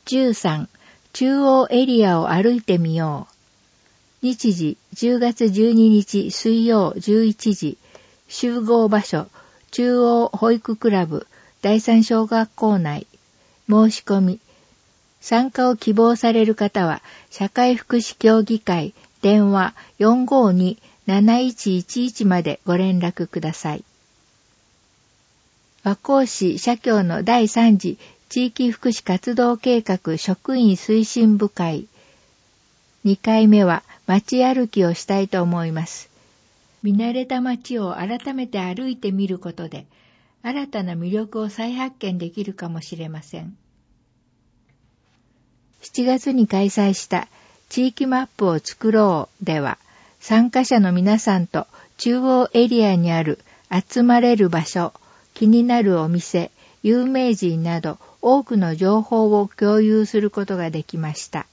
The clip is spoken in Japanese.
13、中央エリアを歩いてみよう。日時10月12日水曜11時。集合場所、中央保育クラブ第三小学校内。申し込み。参加を希望される方は、社会福祉協議会電話 452-7111 までご連絡ください。和光市社協の第3次地域福祉活動計画職員推進部会。2回目は街歩きをしたいと思います。見慣れた街を改めて歩いてみることで、新たな魅力を再発見できるかもしれません。7月に開催した地域マップを作ろうでは、参加者の皆さんと中央エリアにある集まれる場所、気になるお店、有名人など多くの情報を共有することができました。